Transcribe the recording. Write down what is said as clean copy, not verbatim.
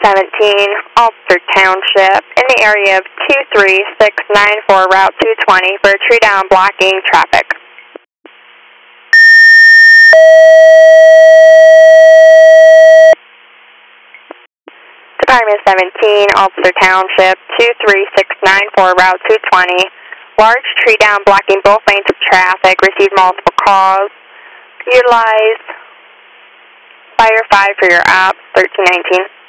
17, Alter Township, in the area of 23694 Route 220 for a tree down blocking traffic. Department 17, Alter Township, 23694 Route 220. Large tree down blocking both lanes of traffic. Received multiple calls. Utilize Fire 5 for your op, 1319.